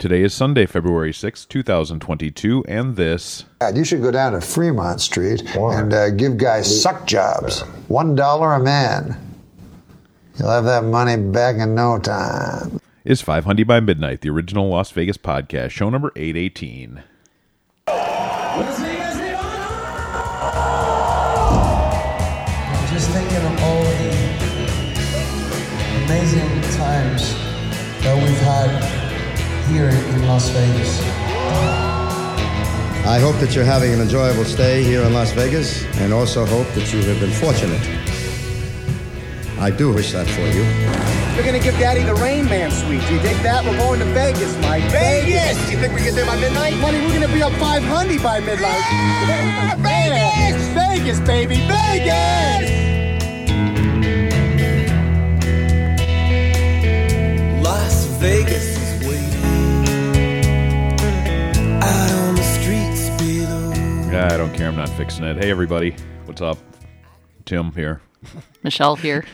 Today is Sunday, February 6th, 2022, and this... You should go down to Fremont Street and give guys suck jobs. $1 a man. You'll have that money back in no time. Is 500 by Midnight, the original Las Vegas podcast, show number 818. Just thinking of all the amazing times that we've had here in Las Vegas. I hope that you're having an enjoyable stay here in Las Vegas, and also hope that you have been fortunate. I do wish that for you. We're gonna give Daddy the Rain Man suite. Do you dig that? We're going to Vegas, Mike. Vegas! You think we get there by midnight? Money, we're gonna be up 500 by midnight. Yeah, Vegas! Vegas, baby, Vegas! Las Vegas is waiting out on the streets below. I don't care, I'm not fixing it. Hey everybody, what's up? Tim here. Michelle here.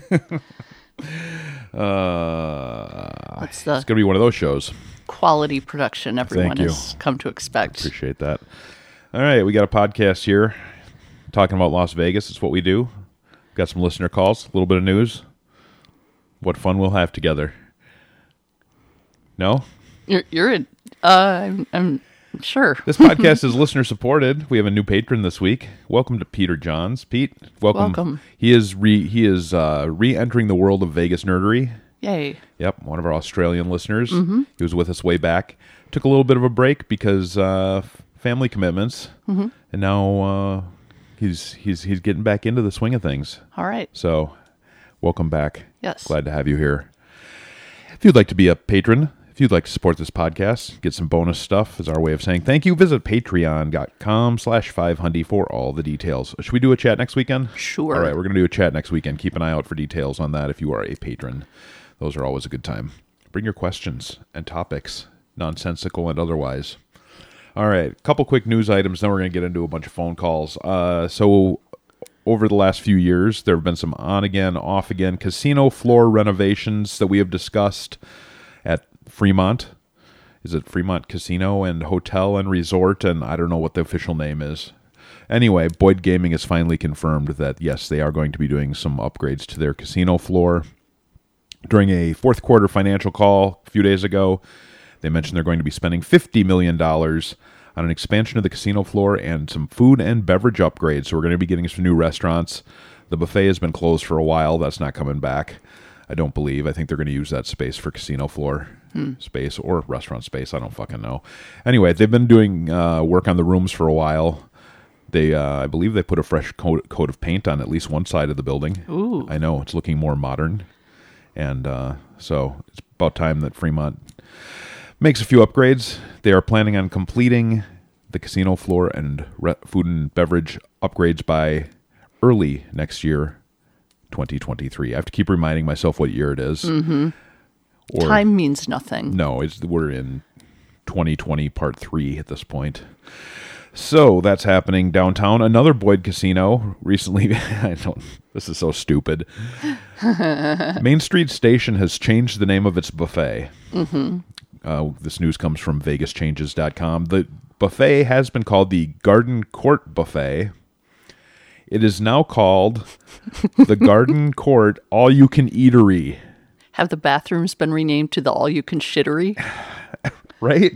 It's going to be one of those shows. Quality production everyone has come to expect. Appreciate that. All right, we got a podcast here talking about Las Vegas. It's what we do. Got some listener calls, a little bit of news. What fun we'll have together. No? I'm sure. This podcast is listener supported. We have a new patron this week. Welcome to Peter Johns. Pete, welcome. He is re-entering the world of Vegas nerdery. Yay. Yep, one of our Australian listeners. Mm-hmm. He was with us way back. Took a little bit of a break because family commitments. Mm-hmm. And now he's getting back into the swing of things. All right. So, welcome back. Yes. Glad to have you here. If you'd like to be a patron, if you'd like to support this podcast, get some bonus stuff is our way of saying thank you. Visit patreon.com/5hundy for all the details. Should we do a chat next weekend? Sure. All right, we're going to do a chat next weekend. Keep an eye out for details on that if you are a patron. Those are always a good time. Bring your questions and topics, nonsensical and otherwise. All right, a couple quick news items, then we're going to get into a bunch of phone calls. So over the last few years, there have been some on-again, off-again casino floor renovations that we have discussed at Fremont. Is it Fremont Casino and Hotel and Resort? And I don't know what the official name is. Anyway, Boyd Gaming has finally confirmed that, yes, they are going to be doing some upgrades to their casino floor. During a fourth quarter financial call a few days ago, they mentioned they're going to be spending $50 million on an expansion of the casino floor and some food and beverage upgrades. So we're going to be getting some new restaurants. The buffet has been closed for a while. That's not coming back, I don't believe. I think they're going to use that space for casino floor space or restaurant space. I don't fucking know. Anyway, they've been doing work on the rooms for a while. They, I believe they put a fresh coat of paint on at least one side of the building. Ooh. I know, it's looking more modern. And so it's about time that Fremont makes a few upgrades. They are planning on completing the casino floor and food and beverage upgrades by early next year, 2023. I have to keep reminding myself what year it is. Mm-hmm. Time means nothing. No, we're in 2020 part 3 at this point. So that's happening downtown. Another Boyd Casino recently. This is so stupid. Main Street Station has changed the name of its buffet. Mm-hmm. This news comes from VegasChanges.com. The buffet has been called the Garden Court Buffet. It is now called the Garden Court All-You-Can-Eatery. Have the bathrooms been renamed to the All-You-Can-Shittery? Right?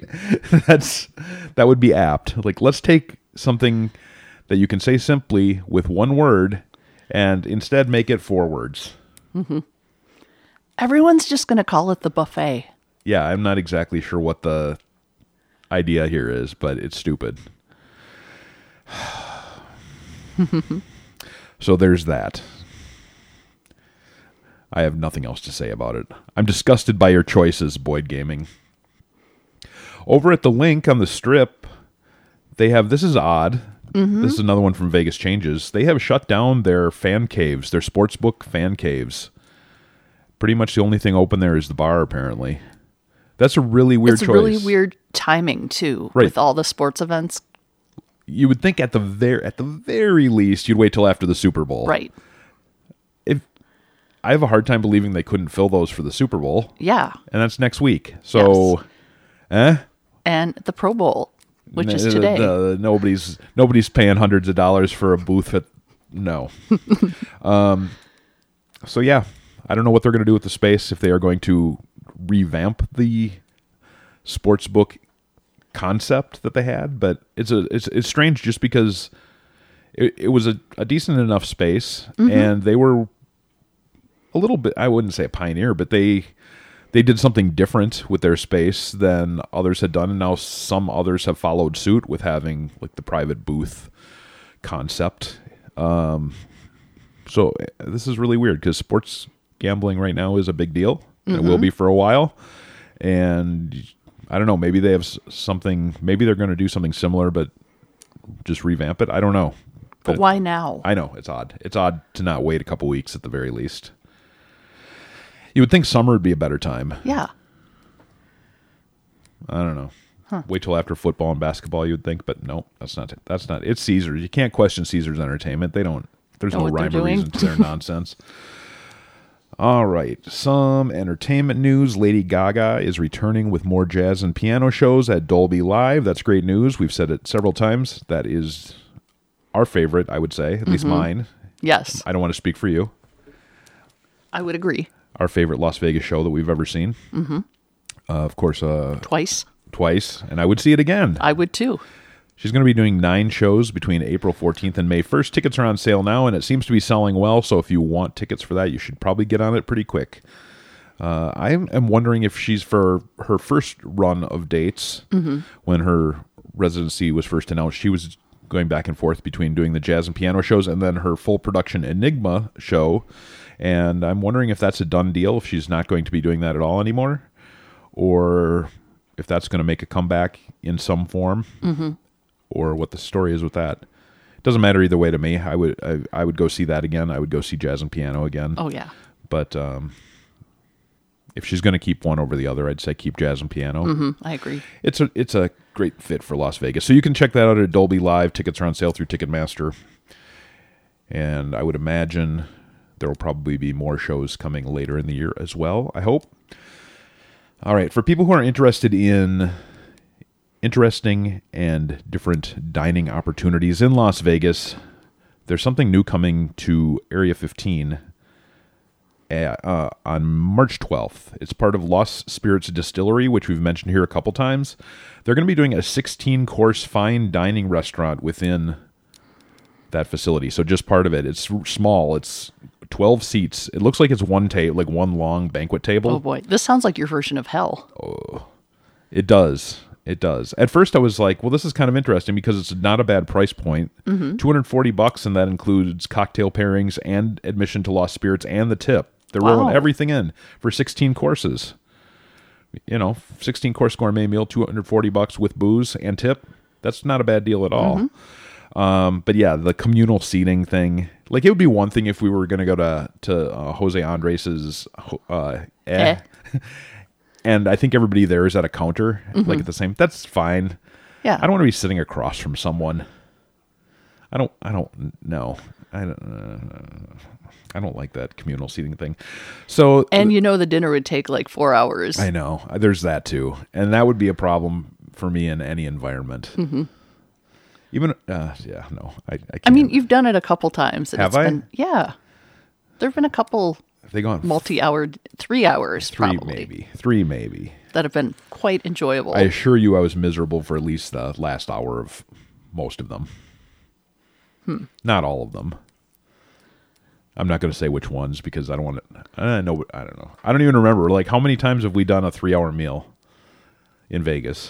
That would be apt. Like, let's take something that you can say simply with one word and instead make it 4 words. Mm-hmm. Everyone's just going to call it the buffet. Yeah, I'm not exactly sure what the idea here is, but it's stupid. So there's that. I have nothing else to say about it. I'm disgusted by your choices, Boyd Gaming. Over at the Link on the Strip, they have, this is odd. Mm-hmm. This is another one from Vegas Changes. They have shut down their fan caves, their sportsbook fan caves. Pretty much the only thing open there is the bar, apparently. That's a really weird choice. It's really weird timing, too, right, with all the sports events. You would think at the very least, you'd wait till after the Super Bowl. Right. I have a hard time believing they couldn't fill those for the Super Bowl. Yeah. And that's next week. So, yes. And the Pro Bowl, which is today. Nobody's paying hundreds of dollars for a booth at no. So yeah, I don't know what they're going to do with the space, if they are going to revamp the sportsbook concept that they had, but it's strange just because it was a decent enough space, and they were a little bit, I wouldn't say a pioneer, but they did something different with their space than others had done, and now some others have followed suit with having like the private booth concept. So this is really weird because sports gambling right now is a big deal. And it will be for a while. And I don't know, maybe they have something, maybe they're going to do something similar, but just revamp it. I don't know. But why now? I know, it's odd. It's odd to not wait a couple weeks at the very least. You would think summer would be a better time. Yeah. I don't know. Wait till after football and basketball, you would think, but no, that's not. It's Caesars. You can't question Caesars Entertainment. There's no rhyme or reason to their nonsense. All right, some entertainment news. Lady Gaga is returning with more jazz and piano shows at Dolby Live. That's great news. We've said it several times. That is our favorite, I would say, at least mine. Yes. I don't want to speak for you. I would agree. Our favorite Las Vegas show that we've ever seen. Of course. Twice, and I would see it again. I would too. She's going to be doing 9 shows between April 14th and May 1st. Tickets are on sale now, and it seems to be selling well, so if you want tickets for that, you should probably get on it pretty quick. I am wondering if she's for her first run of dates, when her residency was first announced, she was going back and forth between doing the jazz and piano shows and then her full production Enigma show, and I'm wondering if that's a done deal, if she's not going to be doing that at all anymore, or if that's going to make a comeback in some form. Or what the story is with that. It doesn't matter either way to me. I would go see that again. I would go see jazz and piano again. Oh yeah. But if she's going to keep one over the other, I'd say keep jazz and piano. I agree. It's a great fit for Las Vegas. So you can check that out at Dolby Live. Tickets are on sale through Ticketmaster. And I would imagine there will probably be more shows coming later in the year as well, I hope. All right, for people who are interested in interesting and different dining opportunities in Las Vegas, there's something new coming to Area 15 on March 12th. It's part of Lost Spirits Distillery, which we've mentioned here a couple times. They're going to be doing a 16-course fine dining restaurant within that facility. So just part of it. It's small. It's 12 seats. It looks like it's one long banquet table. Oh boy, this sounds like your version of hell. Oh, it does. It does. At first I was like, well, this is kind of interesting because it's not a bad price point. $240, and that includes cocktail pairings and admission to Lost Spirits and the tip. They're rolling everything in for 16 courses. 16-course gourmet meal, $240 with booze and tip. That's not a bad deal at all. But yeah, the communal seating thing, like it would be one thing if we were going to go to Jose Andres's and I think everybody there is at a counter, like at the same. That's fine. Yeah, I don't want to be sitting across from someone. I don't know. I don't like that communal seating thing. So, and the dinner would take like 4 hours. I know. There's that too, and that would be a problem for me in any environment. Even no, I can't. I mean, you've done it a couple times. And Have I? Yeah, there've been a couple. Have they gone multi-hour, 3 hours, three maybe that have been quite enjoyable. I assure you, I was miserable for at least the last hour of most of them. Not all of them. I'm not going to say which ones because I don't want to. I don't know. I don't even remember. Like, how many times have we done a 3-hour meal in Vegas?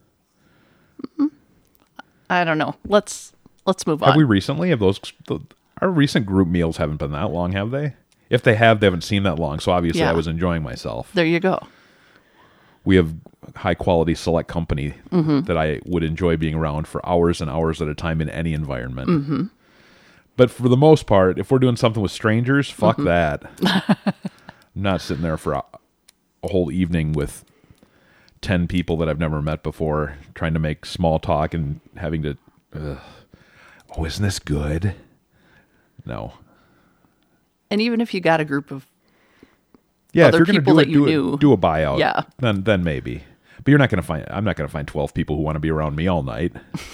I don't know. Let's move on. Have we recently? Our recent group meals haven't been that long, have they? If they have, they haven't seemed that long. So obviously, I was enjoying myself. There you go. We have high quality select company that I would enjoy being around for hours and hours at a time in any environment. But for the most part, if we're doing something with strangers, fuck that. I'm not sitting there for a whole evening with 10 people that I've never met before, trying to make small talk and having to, oh, isn't this good? No. And even if you got a group of if other you're going people to that you knew, do a buyout, yeah, then maybe. But you're not going to find. I'm not going to find 12 people who want to be around me all night.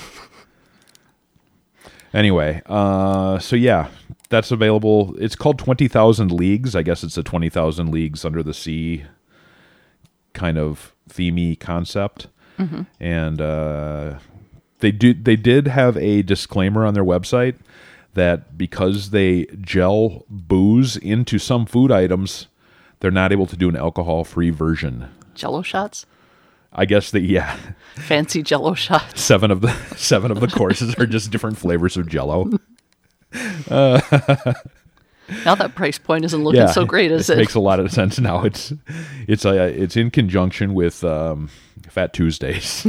Anyway, so yeah, that's available. It's called 20,000 Leagues. I guess it's a 20,000 Leagues Under the Sea kind of themey concept. Mm-hmm. And they did have a disclaimer on their website that because they gel booze into some food items, they're not able to do an alcohol-free version. Jello shots? I guess yeah. Fancy Jello shots. 7 of the courses are just different flavors of Jello. Now that price point isn't looking so great, is it? It makes a lot of sense now. It's in conjunction with Fat Tuesdays.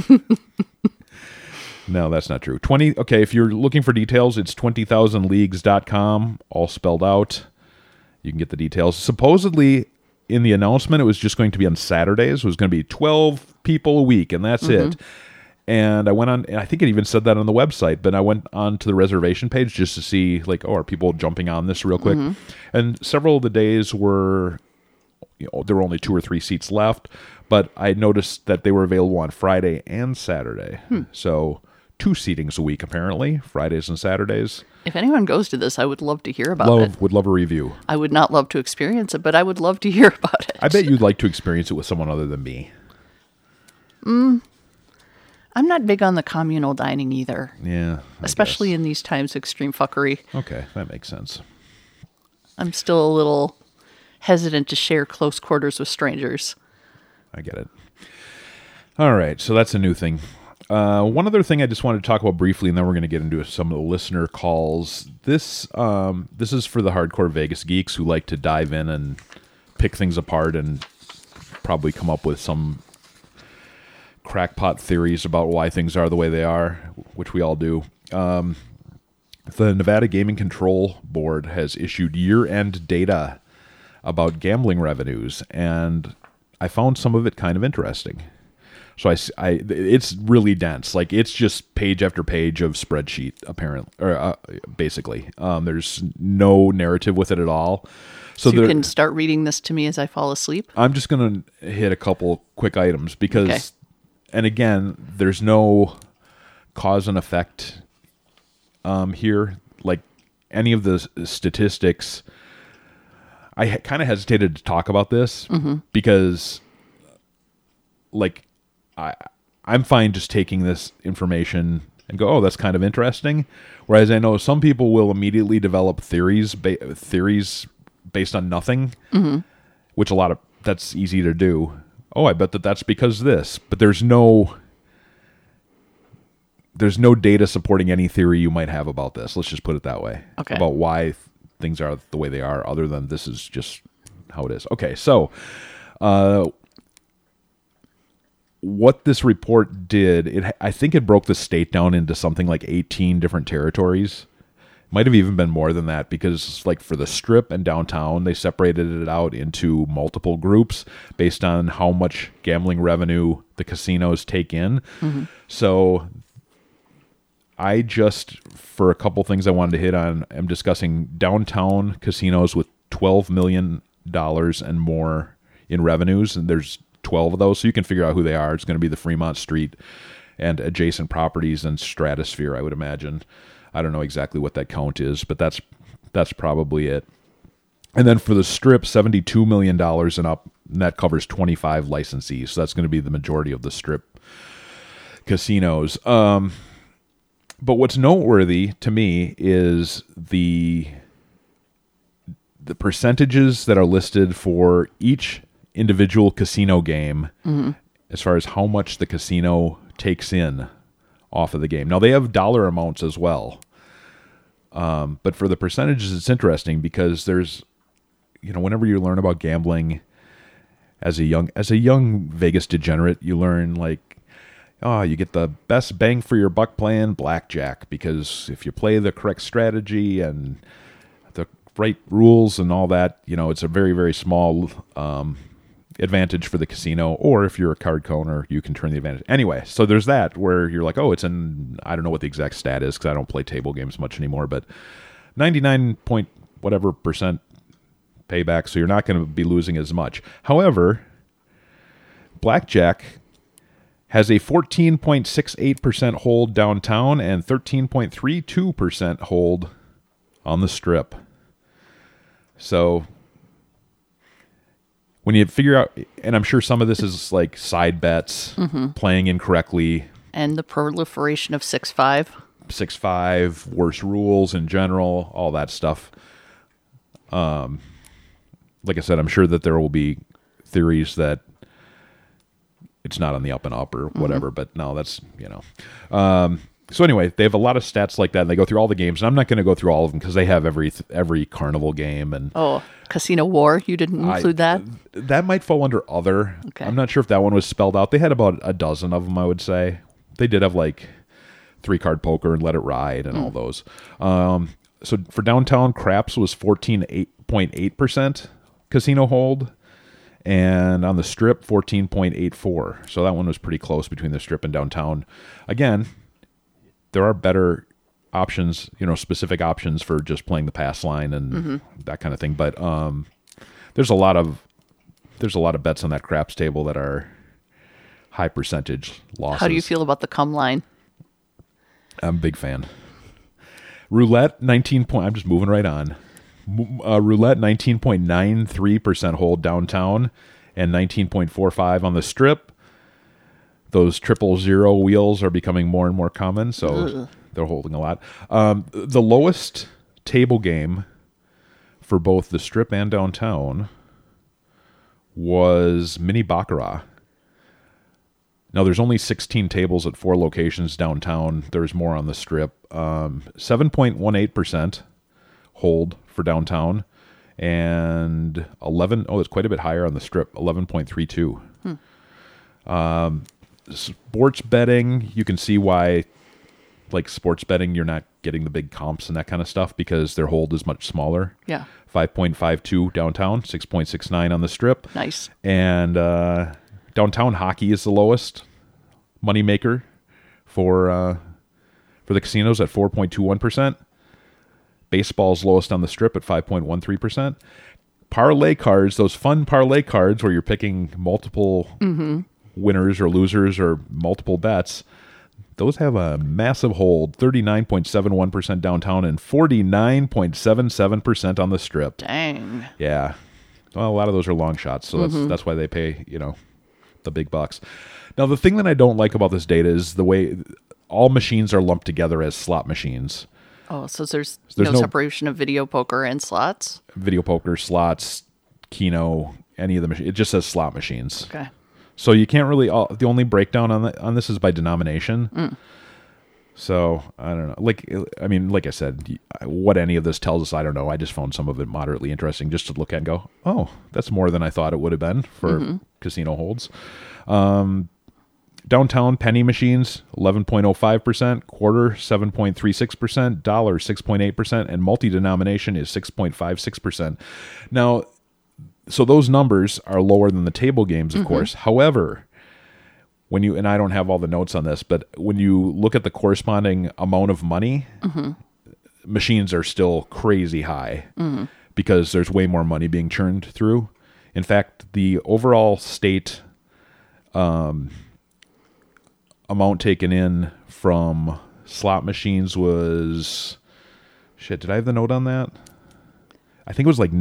No, that's not true. Okay, if you're looking for details, it's 20,000leagues.com, all spelled out. You can get the details. Supposedly, in the announcement, it was just going to be on Saturdays. It was going to be 12 people a week, and that's it. And I went on, and I think it even said that on the website, but I went on to the reservation page just to see, like, are people jumping on this real quick? And several of the days were, there were only 2 or 3 seats left, but I noticed that they were available on Friday and Saturday. So 2 seatings a week, apparently, Fridays and Saturdays. If anyone goes to this, I would love to hear about it. Would love a review. I would not love to experience it, but I would love to hear about it. I bet you'd like to experience it with someone other than me. I'm not big on the communal dining either. Yeah. Especially in these times of extreme fuckery. Okay, that makes sense. I'm still a little hesitant to share close quarters with strangers. I get it. All right, so that's a new thing. One other thing I just wanted to talk about briefly, and then we're going to get into some of the listener calls. This is for the hardcore Vegas geeks who like to dive in and pick things apart and probably come up with some crackpot theories about why things are the way they are, which we all do. The Nevada Gaming Control Board has issued year-end data about gambling revenues, and I found some of it kind of interesting. So it's really dense. Like, it's just page after page of spreadsheet, apparently, or basically. There's no narrative with it at all. So you can start reading this to me as I fall asleep? I'm just going to hit a couple quick items because, and again, there's no cause and effect here. Like, any of the statistics, I kind of hesitated to talk about this because, like, I'm fine just taking this information and go, oh, that's kind of interesting. Whereas I know some people will immediately develop theories based on nothing, which that's easy to do. Oh, I bet that's because this. But there's no data supporting any theory you might have about this. Let's just put it that way. Okay. About why things are the way they are, other than this is just how it is. Okay, so what this report did, I think it broke the state down into something like 18 different territories. Might have even been more than that because, like, for the Strip and downtown, they separated it out into multiple groups based on how much gambling revenue the casinos take in. So I just, for a couple things I wanted to hit on, am discussing downtown casinos with $12 million and more in revenues, and there's 12 of those, so you can figure out who they are. It's going to be the Fremont Street and adjacent properties and Stratosphere, I would imagine. I don't know exactly what that count is, but that's probably it. And then for the Strip, $72 million and up, and that covers 25 licensees, so that's going to be the majority of the Strip casinos. But what's noteworthy to me is the percentages that are listed for each individual casino game as far as how much the casino takes in off of the game. Now, they have dollar amounts as well. But for the percentages, it's interesting because there's, whenever you learn about gambling as a young Vegas degenerate, you learn, like, you get the best bang for your buck playing blackjack because if you play the correct strategy and the right rules and all that, it's a very, very small advantage for the casino, or if you're a card owner, you can turn the advantage. Anyway, so there's that where you're like, oh, it's in, I don't know what the exact stat is because I don't play table games much anymore, but 99 point whatever percent payback, so you're not going to be losing as much. However, blackjack has a 14.68% hold downtown and 13.32% hold on the Strip. So when you figure out, and I'm sure some of this is like side bets, playing incorrectly, And the proliferation of 6-5. 6-5, worse rules in general, all that stuff. Like I said, I'm sure that there will be theories that it's not on the up and up or whatever, but no, that's, so anyway, they have a lot of stats like that, and they go through all the games, and I'm not going to go through all of them because they have every Carnival game. And Oh, Casino War, you didn't include that? That might fall under other. Okay. I'm not sure if that one was spelled out. They had about a dozen of them, I would say. They did have like 3-card poker and Let It Ride and all those. So for downtown, craps was 14.8% casino hold, and on the Strip, 14.84%. So that one was pretty close between the Strip and downtown. Again, there are better options, specific options for just playing the pass line and that kind of thing. But there's a lot of bets on that craps table that are high percentage losses. How do you feel about the come line? I'm a big fan. Roulette, I'm just moving right on. Roulette, 19.93% hold downtown and 19.45% on the Strip. Those 000 wheels are becoming more and more common, so they're holding a lot. The lowest table game for both the Strip and downtown was Mini Baccarat. Now, there's only 16 tables at 4 locations downtown. There's more on the Strip. 7.18% hold for downtown, and 11. Oh, it's quite a bit higher on the Strip. 11.32. Sports betting, you can see why. Like sports betting, you're not getting the big comps and that kind of stuff because their hold is much smaller. Yeah. 5.52 downtown, 6.69 on the Strip. Nice. And downtown hockey is the lowest moneymaker for the casinos at 4.21%. Baseball's lowest on the Strip at 5.13%. Parlay cards, those fun parlay cards where you're picking multiple winners or losers or multiple bets, those have a massive hold, 39.71% downtown and 49.77% on the Strip. Dang. Yeah. Well, a lot of those are long shots, so that's why they pay, the big bucks. Now, the thing that I don't like about this data is the way all machines are lumped together as slot machines. Oh, so there's no separation of video poker and slots? Video poker, slots, Keno, any of the machines. It just says slot machines. Okay. So you can't really. The only breakdown on this is by denomination. So I don't know. Like I said, what any of this tells us, I don't know. I just found some of it moderately interesting just to look at and go, oh, that's more than I thought it would have been for casino holds. Downtown penny machines, 11.05%, quarter 7.36%, dollar 6.8%, and multi-denomination is 6.56%. Now, so those numbers are lower than the table games, of course. However, and I don't have all the notes on this, but when you look at the corresponding amount of money, machines are still crazy high because there's way more money being churned through. In fact, the overall state amount taken in from slot machines was, did I have the note on that? I think it was like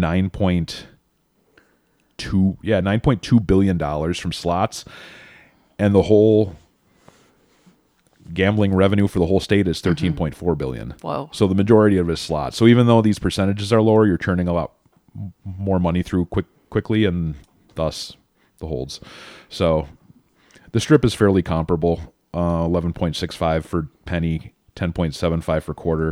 $9.2 billion from slots, and the whole gambling revenue for the whole state is $13.4 billion. Wow. So the majority of it is slots. So even though these percentages are lower, you're churning a lot more money through quickly, and thus the holds. So the Strip is fairly comparable. 11.65 for penny, 10.75 for quarter,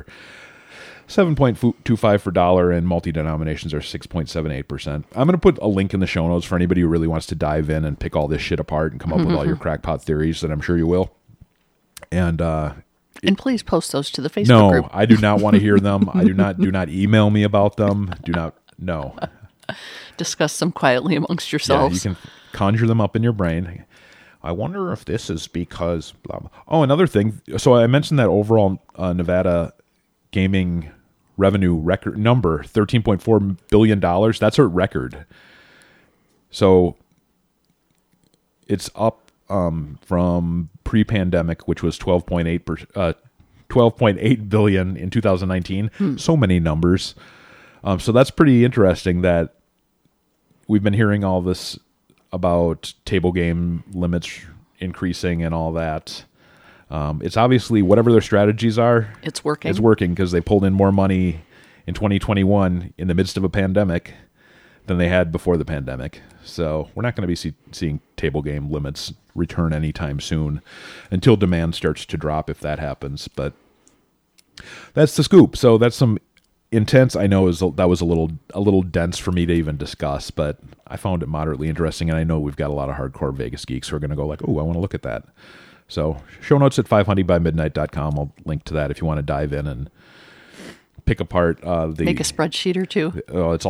7.25 for dollar, and multi-denominations are 6.78%. I'm going to put a link in the show notes for anybody who really wants to dive in and pick all this shit apart and come up with all your crackpot theories that I'm sure you will. And please post those to the Facebook group. No, I do not want to hear them. Do not email me about them. No. Discuss them quietly amongst yourselves. Yeah, you can conjure them up in your brain. I wonder if this is because blah, blah. Oh, another thing. So I mentioned that overall Nevada gaming revenue record number, $13.4 billion. That's a record. So it's up from pre-pandemic, which was 12.8 billion in 2019. So many numbers. So that's pretty interesting that we've been hearing all this about table game limits increasing and all that. It's obviously whatever their strategies are. It's working. It's working because they pulled in more money in 2021 in the midst of a pandemic than they had before the pandemic. So we're not going to be seeing table game limits return anytime soon until demand starts to drop, if that happens. But that's the scoop. So that's some intense. I know that was a little dense for me to even discuss, but I found it moderately interesting. And I know we've got a lot of hardcore Vegas geeks who are going to go like, oh, I want to look at that. So show notes at 500bymidnight.com. I'll link to that if you want to dive in and pick apart make a spreadsheet or two. Oh, it's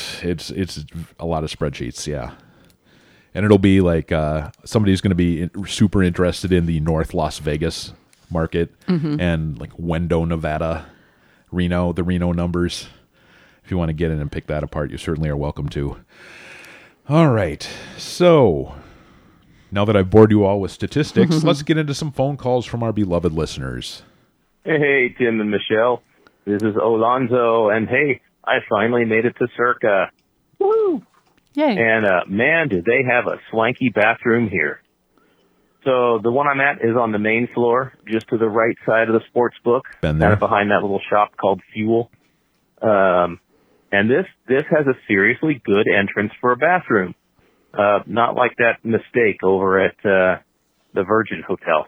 a lot of spreadsheets, yeah. And it'll be like somebody's going to be super interested in the North Las Vegas market and like Wendo, Nevada, Reno, the Reno numbers. If you want to get in and pick that apart, you certainly are welcome to. All right, so now that I've bored you all with statistics, let's get into some phone calls from our beloved listeners. Hey, Tim and Michelle. This is Alonzo, and hey, I finally made it to Circa. Woo! Yay. And, man, did they have a swanky bathroom here. So the one I'm at is on the main floor, just to the right side of the sports book, Been there. kind of behind that little shop called Fuel. And this has a seriously good entrance for a bathroom. Not like that mistake over at the Virgin Hotel.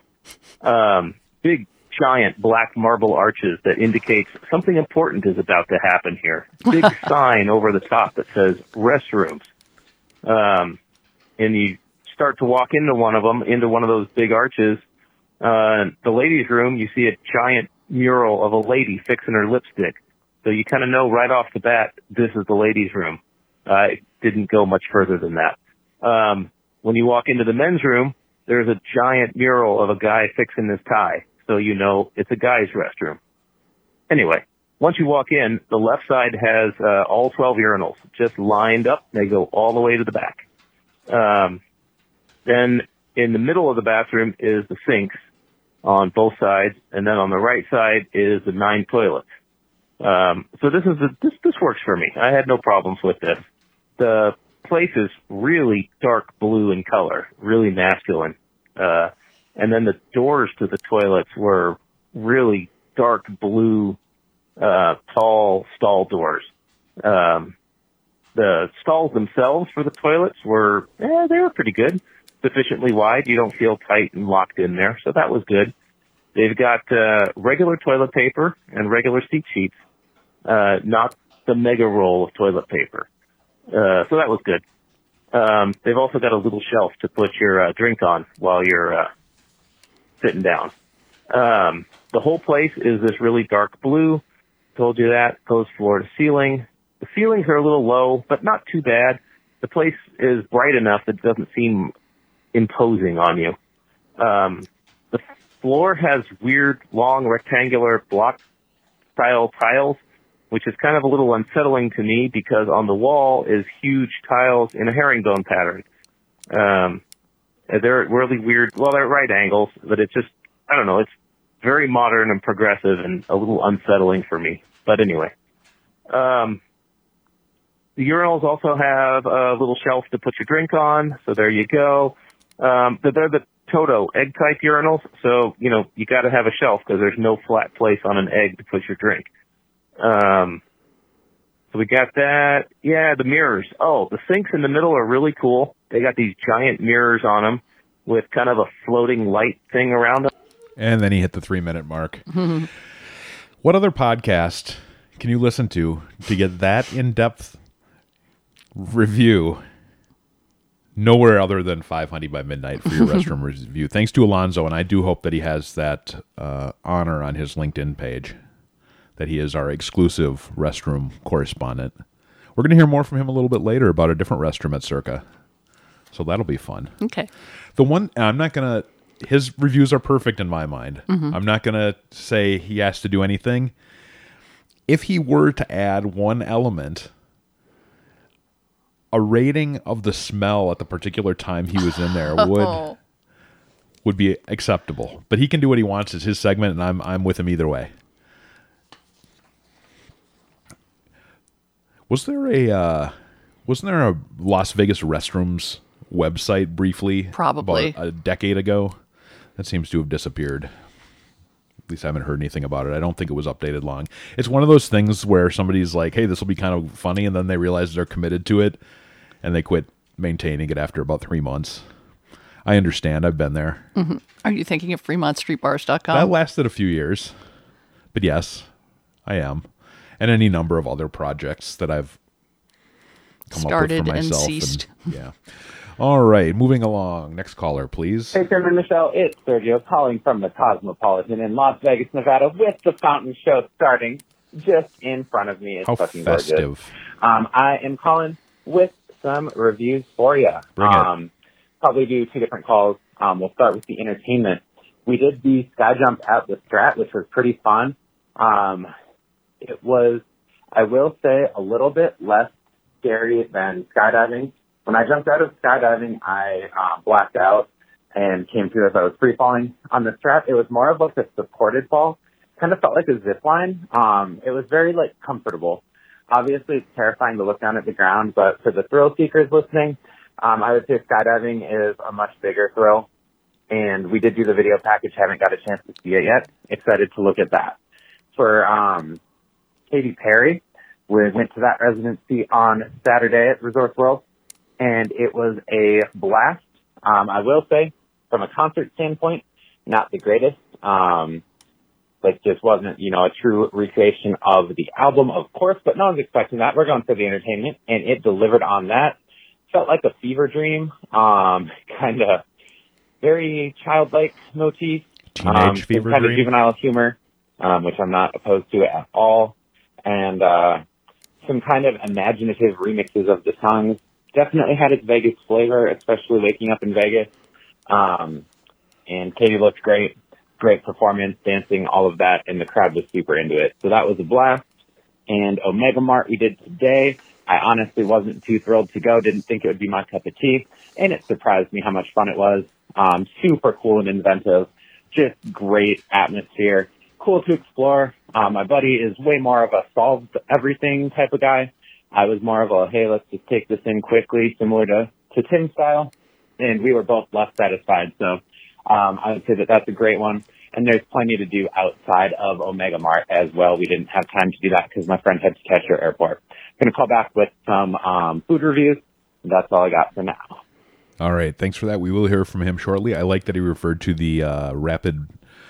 Big, giant black marble arches that indicates something important is about to happen here. Big sign over the top that says restrooms. And you start to walk into one of them, into one of those big arches. The ladies' room, you see a giant mural of a lady fixing her lipstick. So you kind of know right off the bat, this is the ladies' room. It didn't go much further than that. When you walk into the men's room, there's a giant mural of a guy fixing his tie. So you know it's a guy's restroom. Anyway, once you walk in, the left side has all 12 urinals just lined up. They go all the way to the back. Then in the middle of the bathroom is the sinks on both sides, and then on the right side is the 9 toilets. So this works for me. I had no problems with this. The place is really dark blue in color, really masculine. And then the doors to the toilets were really dark blue, tall stall doors. The stalls themselves for the toilets were, they were pretty good. Sufficiently wide. You don't feel tight and locked in there. So that was good. They've got, regular toilet paper and regular seat sheets, not the mega roll of toilet paper. So that was good. They've also got a little shelf to put your, drink on while you're, sitting down. The whole place is this really dark blue. Told you that. Goes floor to ceiling. The ceilings are a little low, but not too bad. The place is bright enough that it doesn't seem imposing on you. The floor has weird, long, rectangular block-style tiles, which is kind of a little unsettling to me because on the wall is huge tiles in a herringbone pattern. They're really weird. Well, they're at right angles, but it's just, I don't know, it's very modern and progressive and a little unsettling for me. But anyway, the urinals also have a little shelf to put your drink on, so there you go. They're the Toto egg-type urinals, so, you know, you gotta have a shelf because there's no flat place on an egg to put your drink. So we got that. Yeah, the mirrors. Oh, the sinks in the middle are really cool. They got these giant mirrors on them with kind of a floating light thing around them. And then he hit the 3-minute mark. What other podcast can you listen to get that in-depth review? Nowhere other than 500 by Midnight for your restroom review. Thanks to Alonzo, and I do hope that he has that honor on his LinkedIn page, that he is our exclusive restroom correspondent. We're going to hear more from him a little bit later about a different restroom at Circa. So that'll be fun. Okay. The one, I'm not going to, his reviews are perfect in my mind. I'm not going to say he has to do anything. If he were to add one element, a rating of the smell at the particular time he was in there would be acceptable. But he can do what he wants. It's his segment, and I'm with him either way. Wasn't there a Las Vegas restrooms website briefly? Probably. About a decade ago? That seems to have disappeared. At least I haven't heard anything about it. I don't think it was updated long. It's one of those things where somebody's like, hey, this will be kind of funny, and then they realize they're committed to it, and they quit maintaining it after about 3 months. I understand. I've been there. Mm-hmm. Are you thinking of FremontStreetBars.com? That lasted a few years. But yes, I am. And any number of other projects that I've started up with for and myself. ceased. Yeah. All right, moving along. Next caller, please. Hey, Tim and Michelle, it's Sergio calling from the Cosmopolitan in Las Vegas, Nevada, with the fountain show starting just in front of me. It's How fucking festive. gorgeous. I am calling with some reviews for you. Bring it. Probably do 2 different calls. We'll start with the entertainment. We did the sky jump at the Strat, which was pretty fun. It was, I will say, a little bit less scary than skydiving. When I jumped out of skydiving, I blacked out and came to as I was free falling. On the Strat, it was more of like a supported fall. Kind of felt like a zip line. It was very like comfortable. Obviously, it's terrifying to look down at the ground, but for the thrill seekers listening, I would say skydiving is a much bigger thrill. And we did do the video package. Haven't got a chance to see it yet. Excited to look at that. For Katy Perry, we went to that residency on Saturday at Resorts World, and it was a blast. I will say, from a concert standpoint, not the greatest. Like, just wasn't, a true recreation of the album, of course, but no one's expecting that. We're going for the entertainment, and it delivered on that. Felt like a fever dream, kind of very childlike motif. Teenage fever kind dream. of juvenile humor, which I'm not opposed to at all. And some kind of imaginative remixes of the songs. Definitely had its Vegas flavor, especially waking up in Vegas. And Katie looked great. Great performance, dancing, all of that, and the crowd was super into it. So that was a blast. And Omega Mart we did today. I honestly wasn't too thrilled to go. Didn't think it would be my cup of tea. And it surprised me how much fun it was. Super cool and inventive. Just great atmosphere. Cool to explore. My buddy is way more of a solve everything type of guy. I was more of a, hey, let's just take this in quickly, similar to Tim's style. And we were both less satisfied. So I would say that that's a great one. And there's plenty to do outside of Omega Mart as well. We didn't have time to do that because my friend had to catch her airport. Going to call back with some food reviews. That's all I got for now. All right, thanks for that. We will hear from him shortly. I like that he referred to the rapid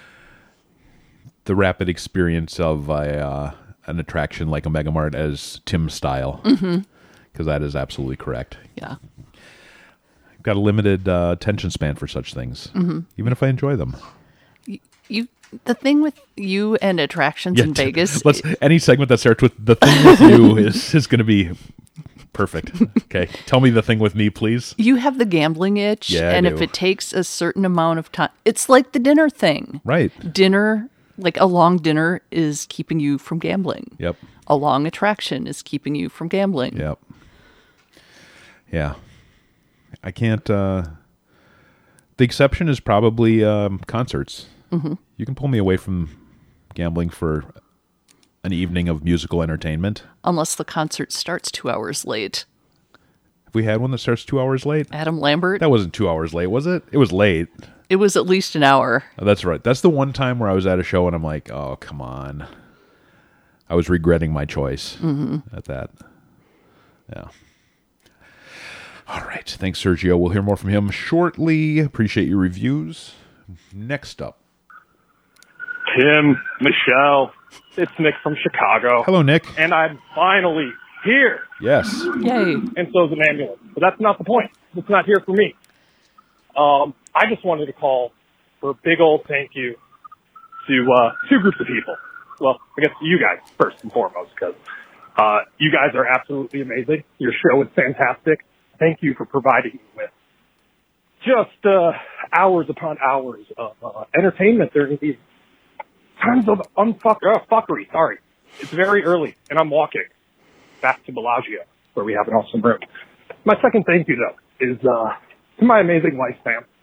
experience of an attraction like Omega Mart as Tim style, because that is absolutely correct. Yeah. I've got a limited attention span for such things, even if I enjoy them. The thing with you and attractions in Vegas. Any segment that starts with the thing with you is going to be perfect. Okay. Tell me the thing with me, please. You have the gambling itch. Yeah, and I if do. it takes a certain amount of time, it's like the dinner thing. Right. Dinner, like a long dinner is keeping you from gambling. Yep. A long attraction is keeping you from gambling. Yep. Yeah. I can't, the exception is probably concerts. Mm-hmm. You can pull me away from gambling for an evening of musical entertainment. Unless the concert starts 2 hours late. Have we had one that starts 2 hours late? Adam Lambert. That wasn't 2 hours late, was it? It was late. It was at least an hour. Oh, that's right. That's the one time where I was at a show and I'm like, oh, come on. I was regretting my choice at that. Yeah. All right. Thanks, Sergio. We'll hear more from him shortly. Appreciate your reviews. Next up. Tim, Michelle, it's Nick from Chicago. Hello, Nick. And I'm finally here. Yes. Yay. And so is an ambulance. But that's not the point. It's not here for me. I just wanted to call for a big old thank you to two groups of people. Well, I guess you guys first and foremost, because you guys are absolutely amazing. Your show is fantastic. Thank you for providing me with just hours upon hours of entertainment during these times of fuckery. Sorry. It's very early, and I'm walking back to Bellagio, where we have an awesome room. My second thank you, though, is to my amazing wife, Sam.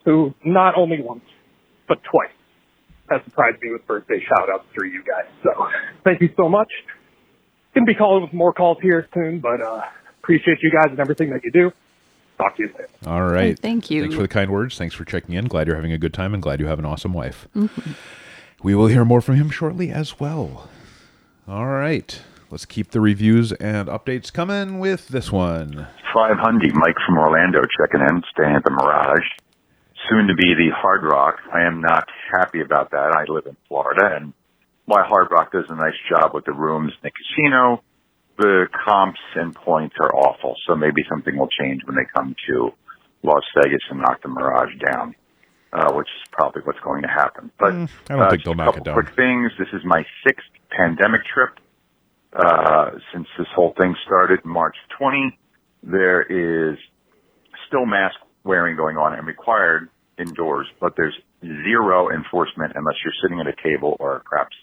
who not only once, but twice has surprised me with birthday shout-outs through you guys. So thank you so much. Going to be calling with more calls here soon, but appreciate you guys and everything that you do. Talk to you later. All right. Hey, thank you. Thanks for the kind words. Thanks for checking in. Glad you're having a good time and glad you have an awesome wife. Mm-hmm. We will hear more from him shortly as well. All right. Let's keep the reviews and updates coming with this one. 500, Mike from Orlando checking in, staying at the Mirage. Soon to be the Hard Rock. I am not happy about that. I live in Florida, and while Hard Rock does a nice job with the rooms in the casino, the comps and points are awful. So maybe something will change when they come to Las Vegas and knock the Mirage down, which is probably what's going to happen. But I don't think they'll knock it down. Quick things. This is my 6th pandemic trip since this whole thing started in March 20. There is still mask wearing going on and required indoors, but there's zero enforcement unless you're sitting at a table or a craps